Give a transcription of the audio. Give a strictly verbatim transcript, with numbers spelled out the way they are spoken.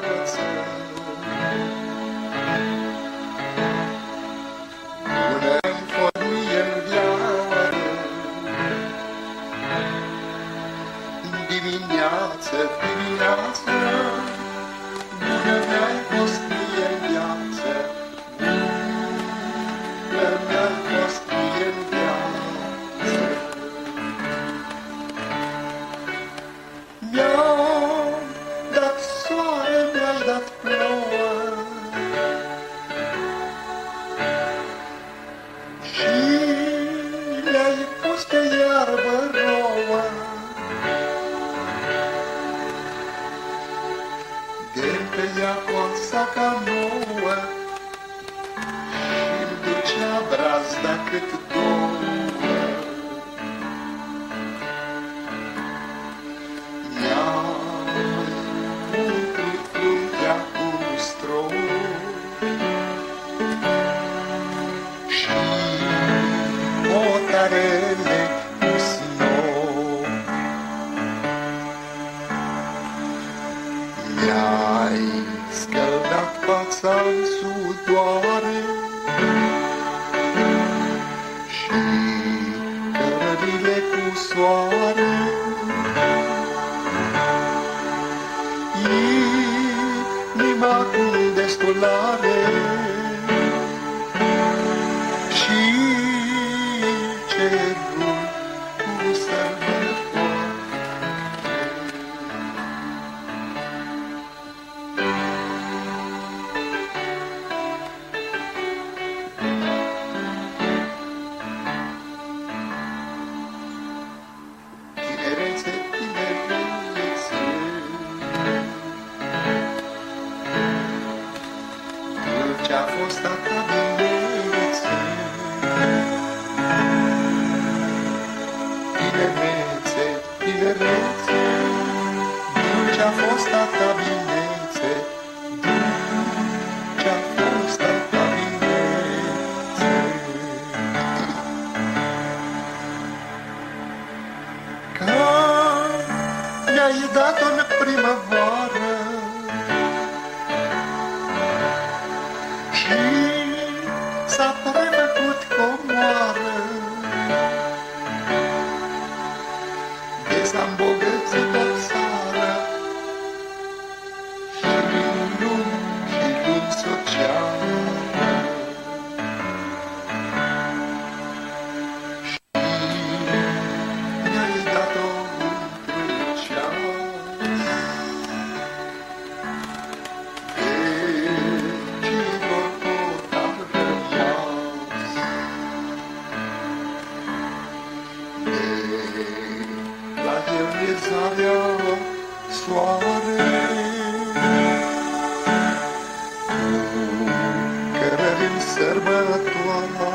Dimineață, dimineață, bună mi-ai fost mie în viață, bună mi-ai fost mie în viață. Mi-ai dat soare, mi-ai dat plouă și le-ai pus pe iarbă rouă. De-mi ea coața ca nouă și-mi ducea brazda cât două. Mi-ai umplut fruntea cu stroi și motarele cu snoi. Mi-ai scăldat fața-n sudoare și cărările cu soare. Inima cu destulare și cerul cu sărbătoare. Ce-a fost a ta binețe, tinerețe, tinerețe, ce-a fost a ta binețe, ce-a fost a ta binețe. Că mi-ai dat-o în primăvară și s-a prefăcut comoară, de s-a îmbogățit o țară și luni și luni socială. Și mi-ai dat-o într-un ceas, zarea soare, cu cărări în sărbătoare.